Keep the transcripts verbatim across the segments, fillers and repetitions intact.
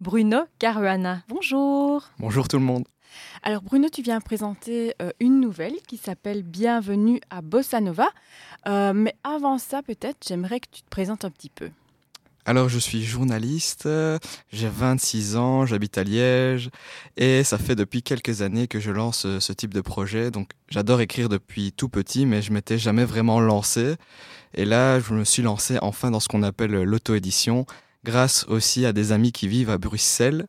Bruno Caruana. Bonjour. Bonjour tout le monde. Alors Bruno, tu viens présenter euh, une nouvelle qui s'appelle Bienvenue à Bossa Nova. Euh, mais avant ça, peut-être, j'aimerais que tu te présentes un petit peu. Alors je suis journaliste, j'ai vingt-six ans, j'habite à Liège et ça fait depuis quelques années que je lance ce type de projet. Donc j'adore écrire depuis tout petit mais je m'étais jamais vraiment lancé. Et là je me suis lancé enfin dans ce qu'on appelle l'auto-édition grâce aussi à des amis qui vivent à Bruxelles,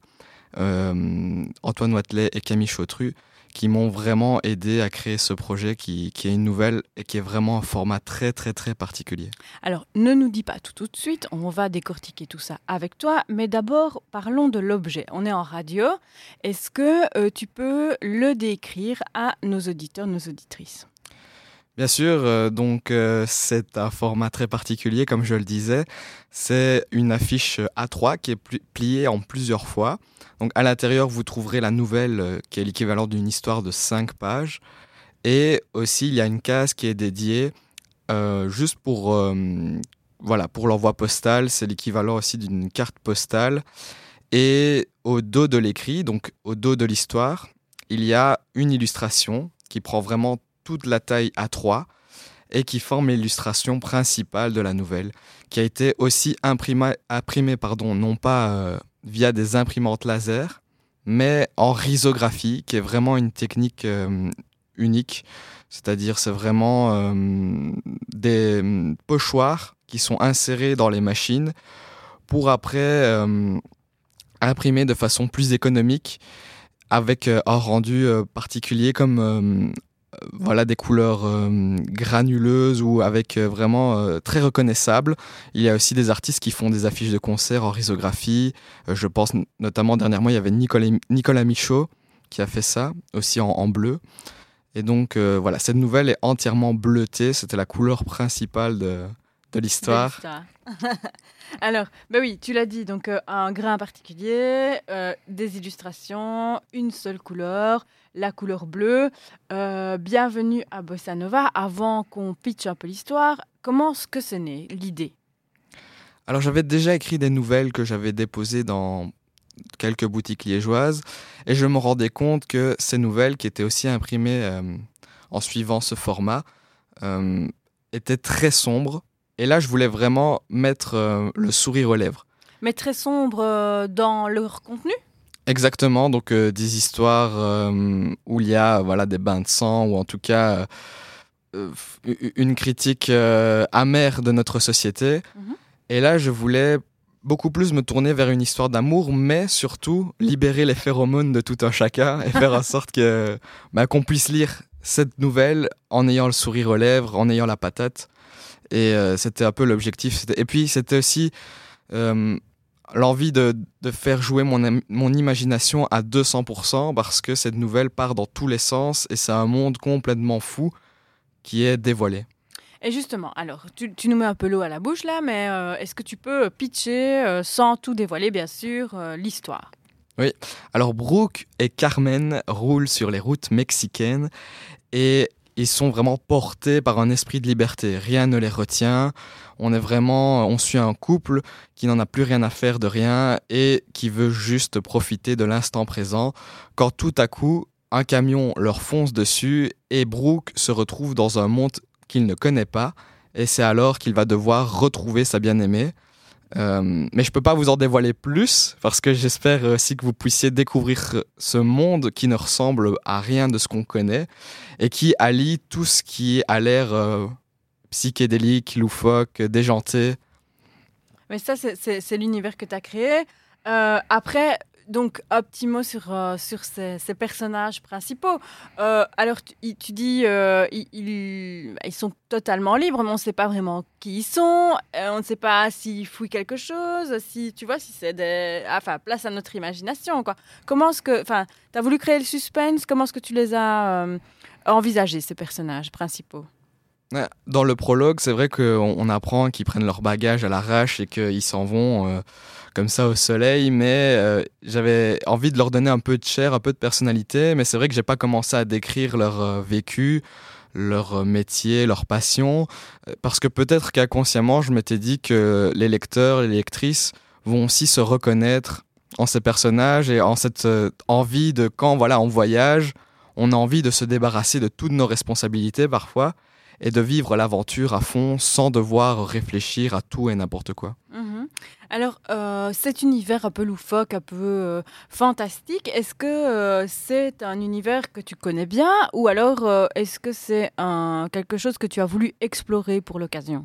euh, Antoine Wathelet et Camille Chautru, qui m'ont vraiment aidé à créer ce projet qui, qui est une nouvelle et qui est vraiment un format très très très particulier. Alors, ne nous dis pas tout tout de suite, on va décortiquer tout ça avec toi, mais d'abord, parlons de l'objet. On est en radio, est-ce que euh, tu peux le décrire à nos auditeurs, nos auditrices ? Bien sûr, euh, donc euh, c'est un format très particulier, comme je le disais. C'est une affiche A trois qui est pli- pliée en plusieurs fois. Donc à l'intérieur, vous trouverez la nouvelle euh, qui est l'équivalent d'une histoire de cinq pages. Et aussi, il y a une case qui est dédiée euh, juste pour, euh, voilà, pour l'envoi postal. C'est l'équivalent aussi d'une carte postale. Et au dos de l'écrit, donc au dos de l'histoire, il y a une illustration qui prend vraiment toute la taille A trois et qui forme l'illustration principale de la nouvelle, qui a été aussi imprimée, imprimée pardon, non pas euh, via des imprimantes laser, mais en risographie, qui est vraiment une technique euh, unique. C'est-à-dire, c'est vraiment euh, des pochoirs qui sont insérés dans les machines pour après euh, imprimer de façon plus économique avec euh, un rendu euh, particulier comme euh, voilà, des couleurs euh, granuleuses ou avec euh, vraiment euh, très reconnaissables. Il y a aussi des artistes qui font des affiches de concerts en risographie. Euh, je pense n- notamment dernièrement, il y avait Nicolas, Nicolas Michaud qui a fait ça, aussi en, en bleu. Et donc euh, voilà, cette nouvelle est entièrement bleutée. C'était la couleur principale de, de l'histoire. De l'histoire. Alors, bah oui, tu l'as dit, donc euh, un grain particulier, euh, des illustrations, une seule couleur, la couleur bleue. Euh, bienvenue à Bossa Nova. Avant qu'on pitche un peu l'histoire, comment est-ce que c'est né, l'idée ? Alors j'avais déjà écrit des nouvelles que j'avais déposées dans quelques boutiques liégeoises et je me rendais compte que ces nouvelles qui étaient aussi imprimées euh, en suivant ce format euh, étaient très sombres. Et là, je voulais vraiment mettre euh, le sourire aux lèvres. Mais très sombre euh, dans leur contenu ? Exactement, donc euh, des histoires euh, où il y a voilà, des bains de sang ou en tout cas euh, une critique euh, amère de notre société. Mm-hmm. Et là, je voulais beaucoup plus me tourner vers une histoire d'amour, mais surtout libérer les phéromones de tout un chacun et faire en sorte que, bah, qu'on puisse lire cette nouvelle en ayant le sourire aux lèvres, en ayant la patate. Et euh, c'était un peu l'objectif. C'était... Et puis, c'était aussi euh, l'envie de, de faire jouer mon, mon imagination à deux cents pour cent parce que cette nouvelle part dans tous les sens et c'est un monde complètement fou qui est dévoilé. Et justement, alors, tu, tu nous mets un peu l'eau à la bouche là, mais euh, est-ce que tu peux pitcher, euh, sans tout dévoiler, bien sûr, euh, l'histoire ? Oui. Alors, Brooke et Carmen roulent sur les routes mexicaines et ils sont vraiment portés par un esprit de liberté. Rien ne les retient. On est vraiment, on suit un couple qui n'en a plus rien à faire de rien et qui veut juste profiter de l'instant présent. Quand tout à coup, un camion leur fonce dessus et Brooke se retrouve dans un monde qu'il ne connaît pas. Et c'est alors qu'il va devoir retrouver sa bien-aimée. Euh, mais je peux pas vous en dévoiler plus parce que j'espère aussi que vous puissiez découvrir ce monde qui ne ressemble à rien de ce qu'on connaît et qui allie tout ce qui a l'air euh, psychédélique, loufoque, déjanté. Mais ça, c'est, c'est, c'est l'univers que tu as créé. Euh, après, donc, un petit mot sur, euh, sur ces, ces personnages principaux. Euh, alors, tu, tu dis euh, ils, ils, ils sont totalement libres, mais on ne sait pas vraiment qui ils sont. Euh, on ne sait pas s'ils fouillent quelque chose, si, tu vois, si c'est des... Enfin, place à notre imagination, quoi. Comment est-ce que... Enfin, tu as voulu créer le suspense. Comment est-ce que tu les as euh, envisagés, ces personnages principaux ? Dans le prologue, c'est vrai qu'on on apprend qu'ils prennent leur bagage à l'arrache et qu'ils s'en vont euh, comme ça au soleil, mais euh, j'avais envie de leur donner un peu de chair, un peu de personnalité, mais c'est vrai que j'ai pas commencé à décrire leur euh, vécu, leur métier, leur passion, euh, parce que peut-être qu'inconsciemment, je m'étais dit que les lecteurs, les lectrices vont aussi se reconnaître en ces personnages et en cette euh, envie de quand voilà, on voyage, on a envie de se débarrasser de toutes nos responsabilités parfois et de vivre l'aventure à fond sans devoir réfléchir à tout et n'importe quoi. Mhm. Alors, euh, cet univers un peu loufoque, un peu euh, fantastique, est-ce que euh, c'est un univers que tu connais bien ou alors euh, est-ce que c'est un, quelque chose que tu as voulu explorer pour l'occasion?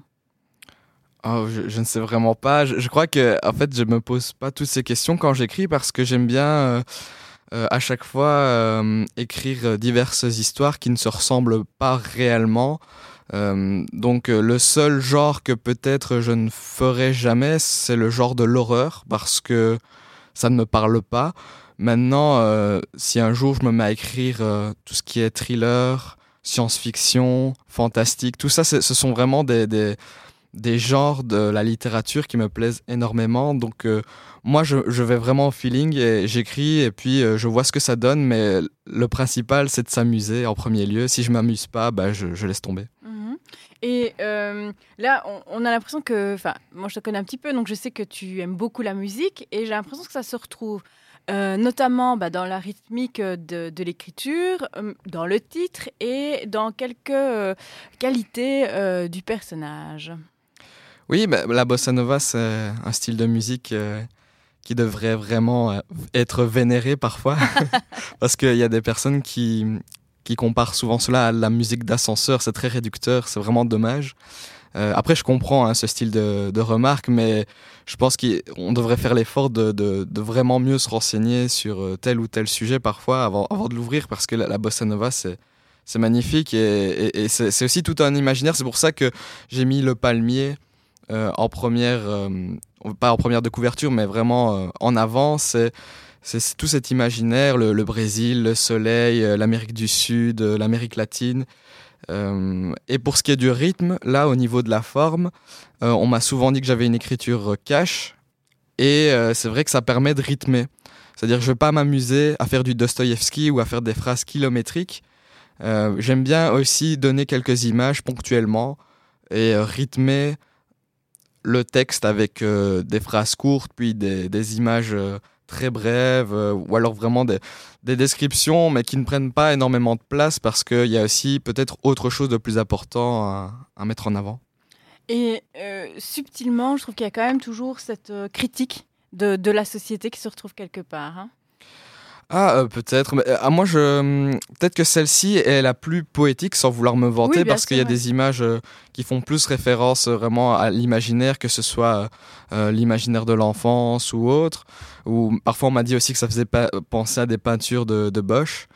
Oh, je, je ne sais vraiment pas. Je, je crois que en fait, je me pose pas toutes ces questions quand j'écris parce que j'aime bien euh, euh, à chaque fois euh, écrire diverses histoires qui ne se ressemblent pas réellement. Euh, donc euh, le seul genre que peut-être je ne ferai jamais, c'est le genre de l'horreur parce que ça ne me parle pas. Maintenant, euh, si un jour je me mets à écrire euh, tout ce qui est thriller, science-fiction, fantastique, tout ça, c'est- ce sont vraiment des, des, des genres de la littérature qui me plaisent énormément. Donc euh, moi, je, je vais vraiment au feeling et j'écris et puis euh, je vois ce que ça donne, mais le principal, c'est de s'amuser en premier lieu. Si je m'amuse pas, bah, je, je laisse tomber. Mhm. Et euh, là, on, on a l'impression que, enfin, moi je te connais un petit peu, donc je sais que tu aimes beaucoup la musique, et j'ai l'impression que ça se retrouve euh, notamment bah, dans la rythmique de, de l'écriture, euh, dans le titre et dans quelques euh, qualités euh, du personnage. Oui, bah, la bossa nova, c'est un style de musique euh, qui devrait vraiment euh, être vénéré parfois, parce qu'il y a des personnes qui, qui comparent souvent cela à la musique d'ascenseur, c'est très réducteur, c'est vraiment dommage. Euh, après, je comprends hein, ce style de, de remarque, mais je pense qu'on devrait faire l'effort de, de, de vraiment mieux se renseigner sur euh, tel ou tel sujet parfois avant, avant de l'ouvrir, parce que la, la bossa nova, c'est, c'est magnifique et, et, et c'est, c'est aussi tout un imaginaire. C'est pour ça que j'ai mis le palmier euh, en première, euh, pas en première de couverture, mais vraiment euh, en avant. C'est, c'est, c'est tout cet imaginaire, le, le Brésil, le soleil, euh, l'Amérique du Sud, euh, l'Amérique latine. Euh, et pour ce qui est du rythme, là, au niveau de la forme, euh, on m'a souvent dit que j'avais une écriture cash, et euh, c'est vrai que ça permet de rythmer. C'est-à-dire que je ne vais pas m'amuser à faire du Dostoïevski ou à faire des phrases kilométriques. Euh, j'aime bien aussi donner quelques images ponctuellement et euh, rythmer le texte avec euh, des phrases courtes, puis des, des images euh, très brèves, euh, ou alors vraiment des, des descriptions, mais qui ne prennent pas énormément de place parce qu'il y a aussi peut-être autre chose de plus important à, à mettre en avant. Et euh, subtilement, je trouve qu'il y a quand même toujours cette euh, critique de, de la société qui se retrouve quelque part. Hein. Ah, euh, peut-être. Mais, euh, ah, moi, je... hum, peut-être que celle-ci est la plus poétique, sans vouloir me vanter, Oui, bien parce sûr, qu'il y a ouais. des images euh, qui font plus référence euh, vraiment à l'imaginaire, que ce soit euh, euh, l'imaginaire de l'enfance ou autre. Ou parfois, on m'a dit aussi que ça faisait pas penser à des peintures de, de Bosch.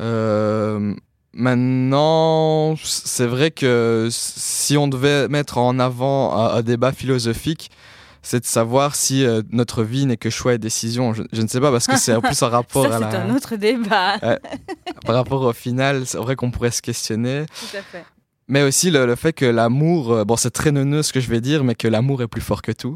Euh, Maintenant, c'est vrai que si on devait mettre en avant un, un débat philosophique, c'est de savoir si euh, notre vie n'est que choix et décision. Je, je ne sais pas, parce que c'est en plus un rapport Ça, à c'est la... un autre débat. Ouais, par rapport au final, c'est vrai qu'on pourrait se questionner. Tout à fait. Mais aussi le, le fait que l'amour, euh, bon, c'est très neuneux ce que je vais dire, mais que l'amour est plus fort que tout.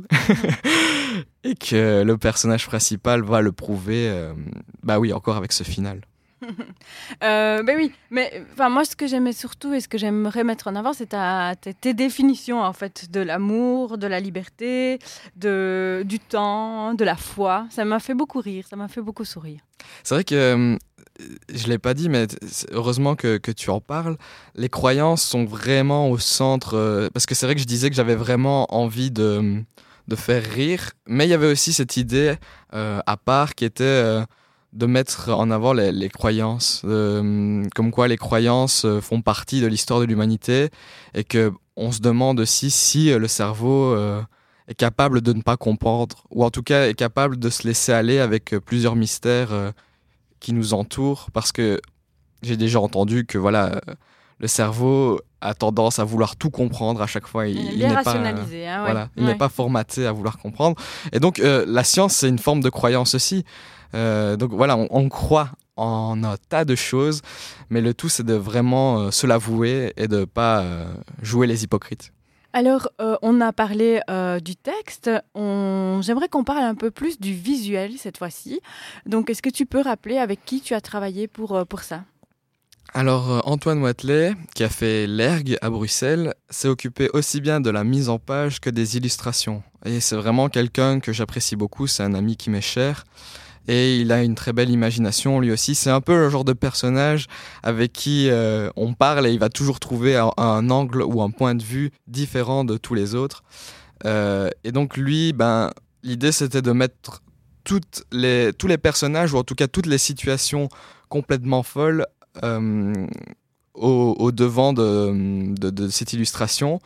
Et que le personnage principal va le prouver, euh, bah oui, encore avec ce final. Euh, ben oui, mais enfin moi ce que j'aimais surtout et ce que j'aimerais mettre en avant, c'est ta, tes, tes définitions en fait de l'amour, de la liberté, de du temps, de la foi. Ça m'a fait beaucoup rire, ça m'a fait beaucoup sourire. C'est vrai que, euh, je l'ai pas dit, mais t- c'est- heureusement que, que tu en parles. Les croyances sont vraiment au centre, euh, parce que c'est vrai que je disais que j'avais vraiment envie de, de faire rire, mais il y avait aussi cette idée euh, à part qui était euh, de mettre en avant les, les croyances, euh, comme quoi les croyances euh, font partie de l'histoire de l'humanité et que on se demande aussi si euh, le cerveau euh, est capable de ne pas comprendre, ou en tout cas est capable de se laisser aller avec euh, plusieurs mystères euh, qui nous entourent, parce que j'ai déjà entendu que voilà, euh, le cerveau a tendance à vouloir tout comprendre à chaque fois. Il, il Les n'est pas, rationaliser, hein, ouais. voilà, il Ouais. n'est pas formaté à vouloir comprendre. Et donc, euh, la science, c'est une forme de croyance aussi. Euh, donc voilà, on, on croit en un tas de choses, mais le tout, c'est de vraiment euh, se l'avouer et de pas euh, jouer les hypocrites. Alors, euh, on a parlé euh, du texte. On... J'aimerais qu'on parle un peu plus du visuel cette fois-ci. Donc, est-ce que tu peux rappeler avec qui tu as travaillé pour, euh, pour ça? Alors, euh, Antoine Wathelet, qui a fait l'E R G à Bruxelles, s'est occupé aussi bien de la mise en page que des illustrations. Et c'est vraiment quelqu'un que j'apprécie beaucoup, c'est un ami qui m'est cher. Et il a une très belle imagination, lui aussi. C'est un peu le genre de personnage avec qui euh, on parle et il va toujours trouver un, un angle ou un point de vue différent de tous les autres. Euh, et donc lui, ben, l'idée c'était de mettre toutes les, tous les personnages, ou en tout cas toutes les situations complètement folles, euh, au, au devant de, de, de cette illustration.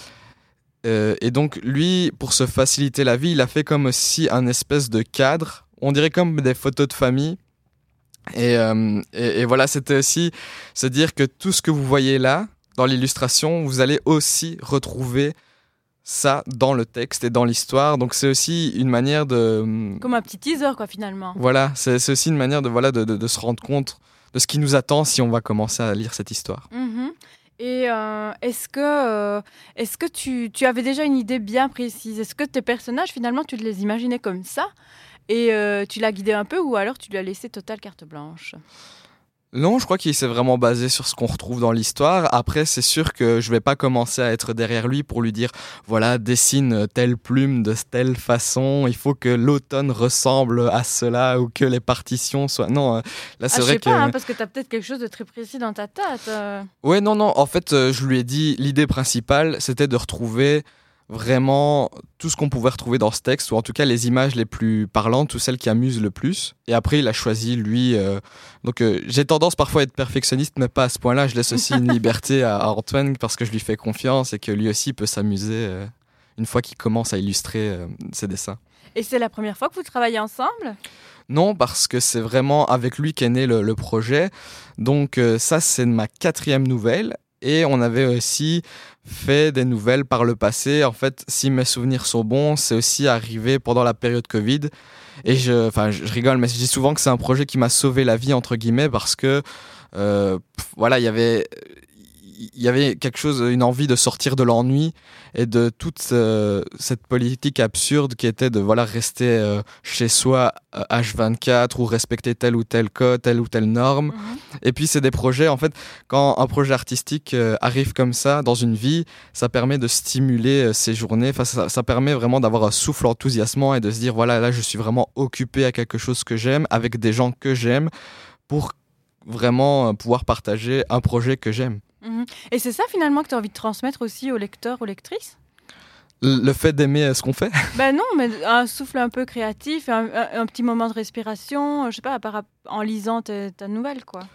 Euh, et donc lui, pour se faciliter la vie, il a fait comme aussi un espèce de cadre. On dirait comme des photos de famille. Et, euh, et, et voilà, c'était aussi se dire que tout ce que vous voyez là, dans l'illustration, vous allez aussi retrouver ça dans le texte et dans l'histoire. Donc c'est aussi une manière de... Comme un petit teaser, quoi, finalement. Voilà, c'est, c'est aussi une manière de, voilà, de, de, de se rendre compte de ce qui nous attend si on va commencer à lire cette histoire. Mm-hmm. Et euh, est-ce que, euh, est-ce que tu, tu avais déjà une idée bien précise? Est-ce que tes personnages, finalement, tu les imaginais comme ça? Et euh, tu l'as guidé un peu, ou alors tu lui as laissé totale carte blanche? Non, je crois qu'il s'est vraiment basé sur ce qu'on retrouve dans l'histoire. Après, c'est sûr que je vais pas commencer à être derrière lui pour lui dire voilà, dessine telle plume de telle façon, il faut que l'automne ressemble à cela ou que les partitions soient... Non, là c'est ah, vrai je sais que... pas, hein, parce que tu as peut-être quelque chose de très précis dans ta tête. Euh... Ouais, non, non, en fait, euh, je lui ai dit l'idée principale, c'était de retrouver vraiment tout ce qu'on pouvait retrouver dans ce texte, ou en tout cas les images les plus parlantes ou celles qui amusent le plus. Et après, il a choisi, lui... Euh... Donc, euh, j'ai tendance parfois à être perfectionniste, mais pas à ce point-là. Je laisse aussi une liberté à, à Antoine parce que je lui fais confiance et que lui aussi peut s'amuser euh, une fois qu'il commence à illustrer euh, ses dessins. Et c'est la première fois que vous travaillez ensemble ? Non, parce que c'est vraiment avec lui qu'est né le, le projet. Donc, euh, ça, c'est ma quatrième nouvelle. Et on avait aussi fait des nouvelles par le passé. En fait, si mes souvenirs sont bons, c'est aussi arrivé pendant la période Covid. Et je, enfin, je rigole, mais je dis souvent que c'est un projet qui m'a sauvé la vie, entre guillemets, parce que, euh, pff, voilà, il y avait, il y avait quelque chose, une envie de sortir de l'ennui et de toute euh, cette politique absurde qui était de, voilà, rester euh, chez soi euh, H vingt-quatre ou respecter tel ou tel code, telle ou telle norme. Mmh. Et puis, c'est des projets, en fait, quand un projet artistique euh, arrive comme ça dans une vie, ça permet de stimuler euh, ces journées. Enfin, ça, ça permet vraiment d'avoir un souffle enthousiasmant et de se dire, voilà, là, je suis vraiment occupé à quelque chose que j'aime, avec des gens que j'aime, pour vraiment euh, pouvoir partager un projet que j'aime. Mmh. Et c'est ça, finalement, que tu as envie de transmettre aussi aux lecteurs, aux lectrices ? Le fait d'aimer ce qu'on fait ? Ben non, mais un souffle un peu créatif, un, un, un petit moment de respiration, je sais pas, en lisant ta, ta nouvelle, quoi.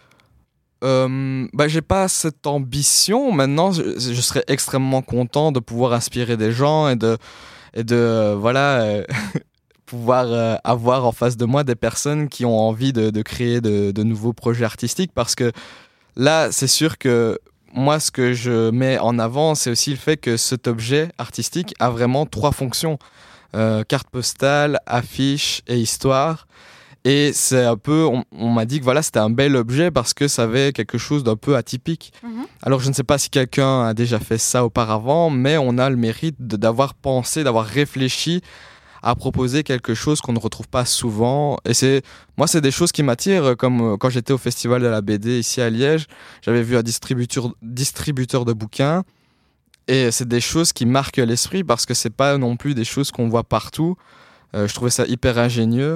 Euh, bah, j'ai pas cette ambition. Maintenant, je, je serais extrêmement content de pouvoir inspirer des gens et de, et de euh, voilà, euh, pouvoir euh, avoir en face de moi des personnes qui ont envie de, de créer de, de nouveaux projets artistiques. Parce que là, c'est sûr que moi, ce que je mets en avant, c'est aussi le fait que cet objet artistique a vraiment trois fonctions. Euh, carte postale, affiche et histoire. Et c'est un peu, on, on m'a dit que voilà, c'était un bel objet parce que ça avait quelque chose d'un peu atypique. Mmh. Alors je ne sais pas si quelqu'un a déjà fait ça auparavant, mais on a le mérite de, d'avoir pensé, d'avoir réfléchi à proposer quelque chose qu'on ne retrouve pas souvent. Et c'est, moi, c'est des choses qui m'attirent, comme quand j'étais au festival de la B D ici à Liège, j'avais vu un distributeur, distributeur de bouquins. Et c'est des choses qui marquent l'esprit parce que c'est pas non plus des choses qu'on voit partout. Euh, je trouvais ça hyper ingénieux.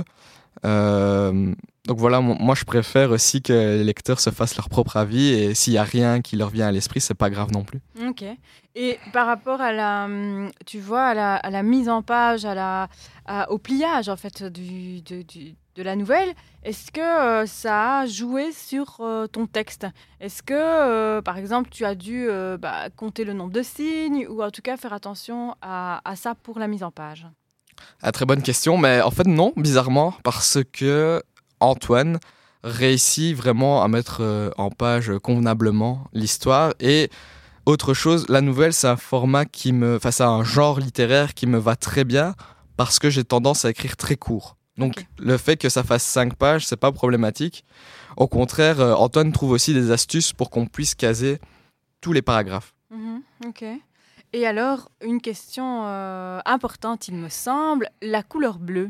Euh, donc voilà, moi je préfère aussi que les lecteurs se fassent leur propre avis et s'il n'y a rien qui leur vient à l'esprit, c'est pas grave non plus. Ok. Et par rapport à la, tu vois, à la, à la mise en page, à la, à, au pliage en fait du, de, du, de la nouvelle, est-ce que euh, ça a joué sur euh, ton texte ? Est-ce que, euh, par exemple, tu as dû euh, bah, compter le nombre de signes ou en tout cas faire attention à, à ça pour la mise en page ? Ah, très bonne question, mais en fait non, bizarrement, parce que Antoine réussit vraiment à mettre euh, en page convenablement l'histoire. Et autre chose, la nouvelle, c'est un format qui me, enfin, c'est un genre littéraire qui me va très bien parce que j'ai tendance à écrire très court. Donc okay. Le fait que ça fasse cinq pages, c'est pas problématique. Au contraire, euh, Antoine trouve aussi des astuces pour qu'on puisse caser tous les paragraphes. Mmh, ok. Et alors, une question euh, importante, il me semble, la couleur bleue.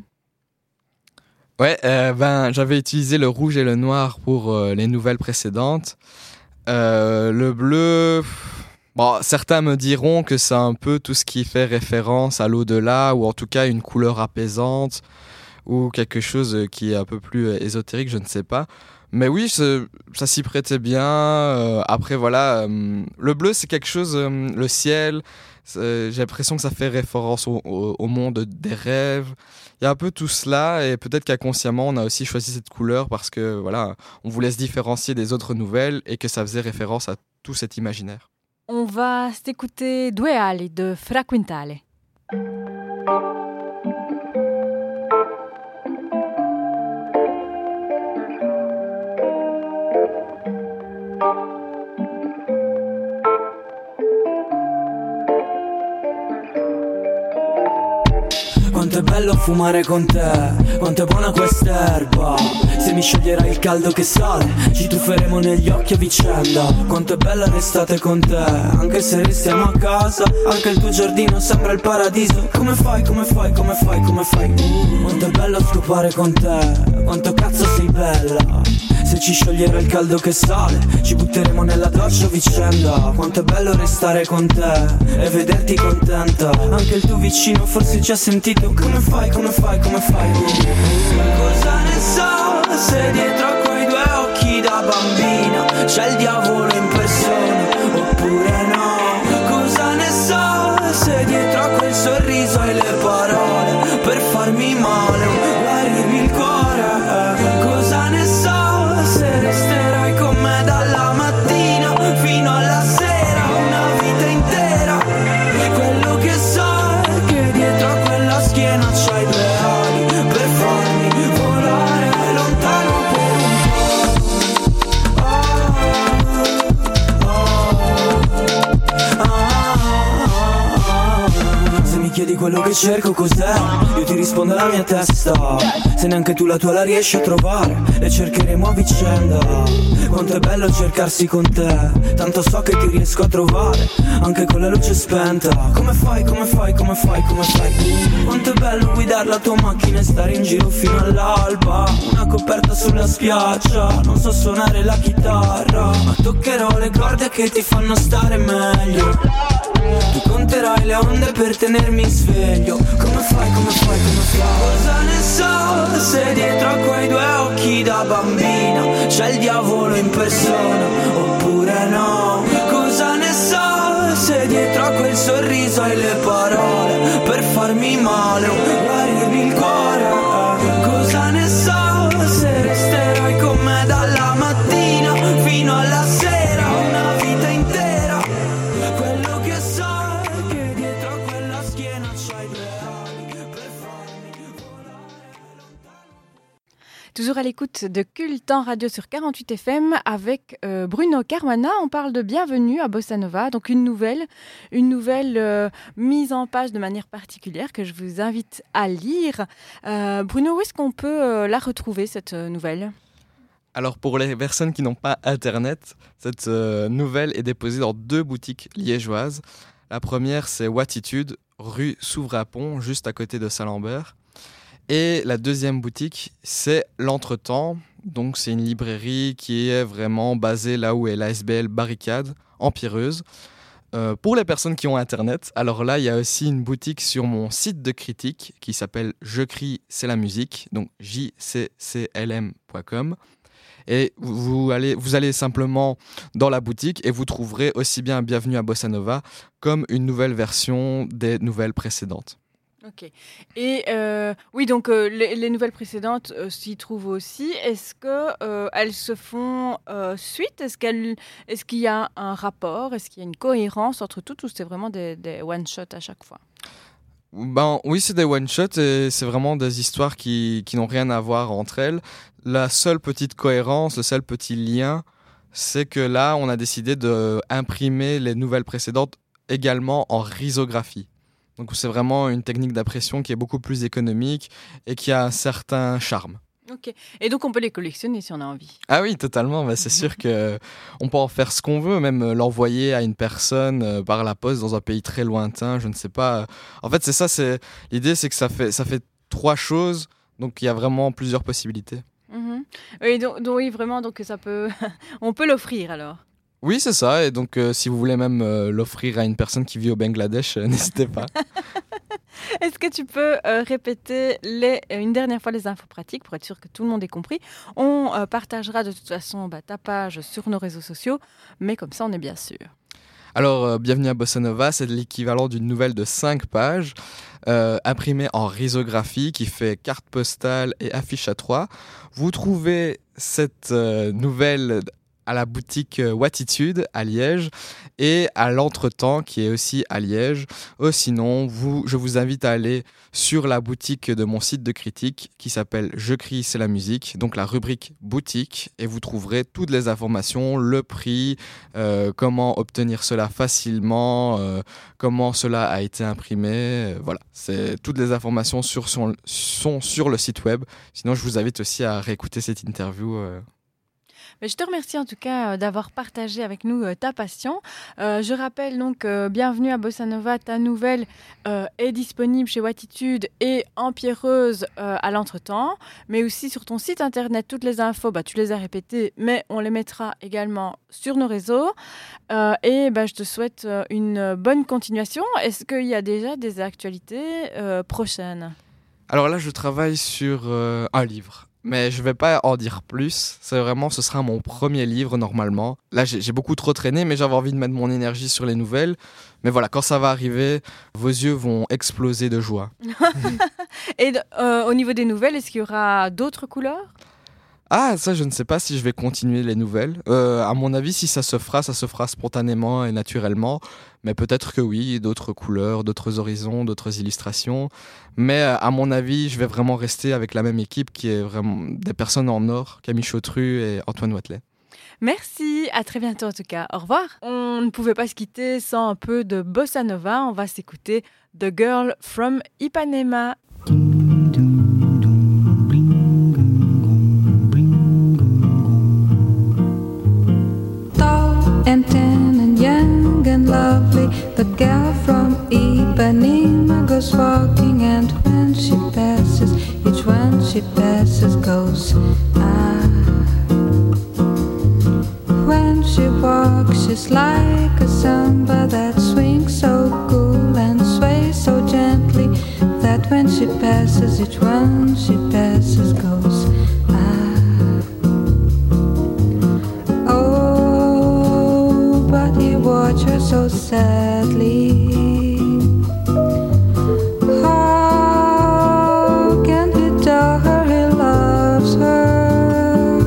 Ouais, euh, ben, j'avais utilisé le rouge et le noir pour euh, les nouvelles précédentes. Euh, le bleu... Bon, certains me diront que c'est un peu tout ce qui fait référence à l'au-delà, ou en tout cas une couleur apaisante, ou quelque chose qui est un peu plus ésotérique, je ne sais pas. Mais oui, ça s'y prêtait bien. Euh, après, voilà, euh, le bleu, c'est quelque chose, euh, le ciel, j'ai l'impression que ça fait référence au, au, au monde des rêves. Il y a un peu tout cela, et peut-être qu'inconsciemment, on a aussi choisi cette couleur parce que, voilà, on voulait se différencier des autres nouvelles et que ça faisait référence à tout cet imaginaire. On va s'écouter Due ali de Fra Quintale. Quanto è bello fumare con te, quanto è buona quest'erba. Se mi scioglierai il caldo che sale, ci tufferemo negli occhi a vicenda. Quanto è bella l'estate con te, anche se restiamo a casa. Anche il tuo giardino sembra il paradiso. Come fai, come fai, come fai, come fai? Quanto è bello scopare con te, quanto cazzo sei bella. Se ci scioglierà il caldo che sale, ci butteremo nella doccia a vicenda. Quanto è bello restare con te e vederti contenta. Anche il tuo vicino forse ci ha sentito. Come fai, come fai, come fai? Cosa ne so se dietro a quei due occhi da bambina c'è il diavolo in persona, oppure no? Cosa ne so se dietro a quel sorriso hai le parole per farmi male o guarirmi il cuore? Cosa ne so se resterai con me dalla mattina fino alla sera, una vita intera? Quello che so è che dietro a quella schiena c'hai due ali per farmi volare lontano per un po'. Oh, oh, oh, oh. Se mi chiedi quello che cerco cos'è, io ti rispondo alla mia testa. Se neanche tu la tua la riesci a trovare, le cercheremo a vicenda. Quanto è bello cercarsi con te, tanto so che ti riesco a trovare anche con la luce spenta. Come fai, come fai, come fai, come fai? Quanto è bello guidare la tua macchina e stare in giro fino all'alba. Una coperta sulla spiaggia, non so suonare la chitarra, ma toccherò le corde che ti fanno stare meglio. Tu conterai le onde per tenermi sveglio. Come fai, come fai, come fai? Cosa ne so se dietro a quei due occhi da bambina c'è il diavolo in persona, oppure no? Cosa ne so se dietro a quel sorriso hai le parole per farmi male o guarirmi il cuore? Cosa ne so se resterai con me dalla mattina fino alla sera, una vita intera? Quello che so è che dietro a quella schiena c'hai due ali per farmi volare lontano. Toujours à l'écoute de Culte en radio sur quarante-huit F M avec euh, Bruno Caruana. On parle de Bienvenue à Bossa Nova, donc une nouvelle, une nouvelle euh, mise en page de manière particulière que je vous invite à lire. Euh, Bruno, où est-ce qu'on peut euh, la retrouver, cette euh, nouvelle ? Alors pour les personnes qui n'ont pas Internet, cette euh, nouvelle est déposée dans deux boutiques liégeoises. La première, c'est Wattitude, rue Souvrapont, juste à côté de Saint-Lambert. Et la deuxième boutique, c'est l'Entretemps. Donc c'est une librairie qui est vraiment basée là où est l'A S B L Barricade, en Pierreuse. Euh, pour les personnes qui ont Internet, alors là, il y a aussi une boutique sur mon site de critique qui s'appelle Je crie, c'est la musique, donc j c c l m point com. Et vous allez, vous allez simplement dans la boutique et vous trouverez aussi bien Bienvenue à Bossa Nova comme une nouvelle version des nouvelles précédentes. Ok. Et euh, oui, donc euh, les, les nouvelles précédentes euh, s'y trouvent aussi. Est-ce que euh, elles se font euh, suite ? Est-ce qu'elles, est-ce qu'il y a un rapport ? Est-ce qu'il y a une cohérence entre toutes ou c'est vraiment des, des one-shots à chaque fois ? Ben oui, c'est des one-shots et c'est vraiment des histoires qui, qui n'ont rien à voir entre elles. La seule petite cohérence, le seul petit lien, c'est que là, on a décidé d'imprimer les nouvelles précédentes également en risographie. Donc c'est vraiment une technique d'impression qui est beaucoup plus économique et qui a un certain charme. Ok. Et donc on peut les collectionner si on a envie. Ah oui, totalement. Bah, c'est sûr qu'on peut en faire ce qu'on veut, même l'envoyer à une personne euh, par la poste dans un pays très lointain, je ne sais pas. En fait, c'est ça. C'est... L'idée, c'est que ça fait, ça fait trois choses, donc il y a vraiment plusieurs possibilités. Mm-hmm. Oui, donc, donc oui, vraiment, donc ça peut... on peut l'offrir alors. Oui, c'est ça. Et donc, euh, si vous voulez même euh, l'offrir à une personne qui vit au Bangladesh, euh, n'hésitez pas. Est-ce que tu peux euh, répéter les, une dernière fois les infos pratiques pour être sûr que tout le monde ait compris? On euh, partagera de toute façon bah, ta page sur nos réseaux sociaux, mais comme ça, on est bien sûr. Alors, euh, bienvenue à Bossa Nova, c'est l'équivalent d'une nouvelle de cinq pages, euh, imprimée en risographie, qui fait carte postale et affiche A trois. Vous trouvez cette euh, nouvelle à la boutique Wattitude à Liège et à l'Entretemps qui est aussi à Liège. Oh, sinon, vous, je vous invite à aller sur la boutique de mon site de critique qui s'appelle Je crie, c'est la musique, donc la rubrique boutique, et vous trouverez toutes les informations, le prix, euh, comment obtenir cela facilement, euh, comment cela a été imprimé. Euh, voilà, c'est, toutes les informations sur, son, sont sur le site web. Sinon, je vous invite aussi à réécouter cette interview. Euh, Mais je te remercie en tout cas euh, d'avoir partagé avec nous euh, ta passion. Euh, je rappelle donc, euh, bienvenue à Bossa Nova, ta nouvelle euh, est disponible chez Wattitude et en pierreuse euh, à l'Entretemps, mais aussi sur ton site internet, toutes les infos, bah, tu les as répétées, mais on les mettra également sur nos réseaux. Euh, et bah, je te souhaite euh, une bonne continuation. Est-ce qu'il y a déjà des actualités euh, prochaines ? Alors là, je travaille sur euh, un livre. Mais je vais pas en dire plus. C'est vraiment, ce sera mon premier livre normalement. Là, j'ai, j'ai beaucoup trop traîné, mais j'avais envie de mettre mon énergie sur les nouvelles. Mais voilà, quand ça va arriver, vos yeux vont exploser de joie. Et euh, au niveau des nouvelles, est-ce qu'il y aura d'autres couleurs ? Ah, ça, je ne sais pas si je vais continuer les nouvelles. Euh, à mon avis, si ça se fera, ça se fera spontanément et naturellement. Mais peut-être que oui, d'autres couleurs, d'autres horizons, d'autres illustrations. Mais euh, à mon avis, je vais vraiment rester avec la même équipe qui est vraiment des personnes en or, Camille Chautru et Antoine Wathelet. Merci, à très bientôt en tout cas. Au revoir. On ne pouvait pas se quitter sans un peu de Bossa Nova. On va s'écouter The Girl from Ipanema. And tan and young and lovely, the girl from Ipanema goes walking, and when she passes, each one she passes goes ah. When she walks, she's like a samba that swings so cool and sways so gently, that when she passes, each one she passes goes ah. Watch her so sadly. How can he tell her he loves her?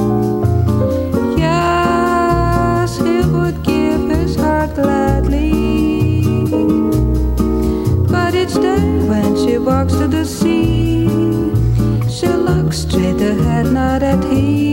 Yes, he would give his heart gladly. But each day when she walks to the sea, she looks straight ahead, not at him.